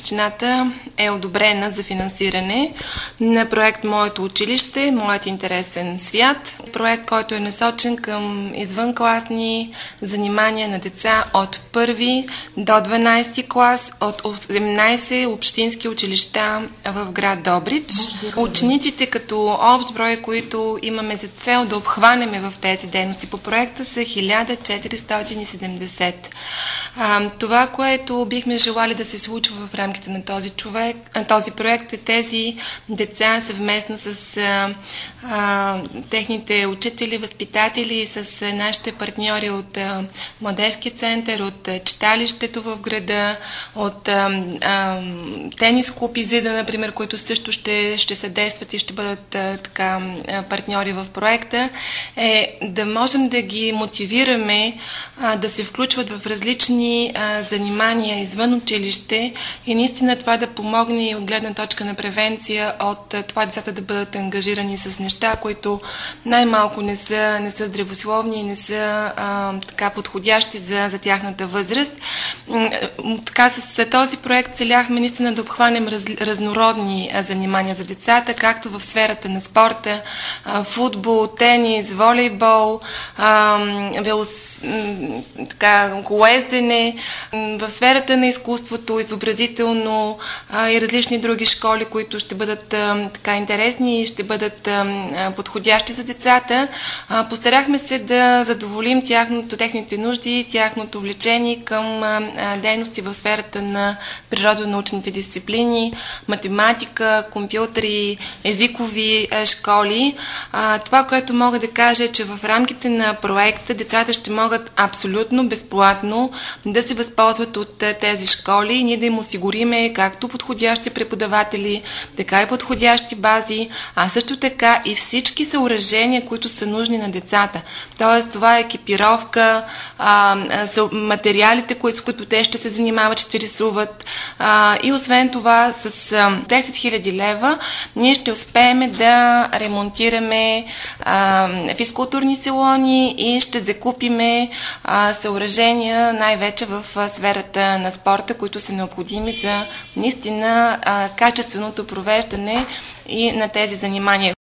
общината е одобрена за финансиране на проект Моето училище, Моят интересен свят. Проект, който е насочен към извънкласни занимания на деца от 1 до 12 клас от 17 общински училища в град Добрич. Учениците като общ брой, които имаме за цел да обхванеме в тези дейности по проекта, са 1470. Това, което бихме желали да се случва в рамките на този проект, е тези деца съвместно с техните учители, възпитатели, с нашите партньори от Младежки център, от читалището в града, от тенис клуб Изида, например, които също ще съдействат и ще бъдат партньори в проекта, е да можем да ги мотивираме да се включват в различни занимания извън училище и наистина това да помогне от гледна точка на превенция от това децата да бъдат ангажирани с неща, които най-малко не са здравословни и не са подходящи за тяхната възраст. С този проект целяхме наистина да обхванем разнородни занимания за децата, както в сферата на спорта, футбол, тенис, волейбол, колоездене, в сферата на изкуството, изобразително и различни други школи, които ще бъдат интересни и ще бъдат подходящи за децата. Постарахме се да задоволим техните нужди, тяхното влечение към дейности в сферата на природонаучните дисциплини, математика, компютри, езикови школи. Това, което мога да кажа, е, че в рамките на проекта децата ще могат абсолютно безплатно да се възползват от тези школи и ние да им осигуриме както подходящи преподаватели, така и подходящи бази, а също така и всички съоръжения, които са нужни на децата. Тоест, това е екипировка, материалите, с които те ще се занимават, ще рисуват. И освен това, с 10 000 лева ние ще успеем да ремонтираме физкултурни салони и ще закупиме съоръжения, най-вече в сферата на спорта, които са необходими за наистина качественото провеждане и на тези занимания.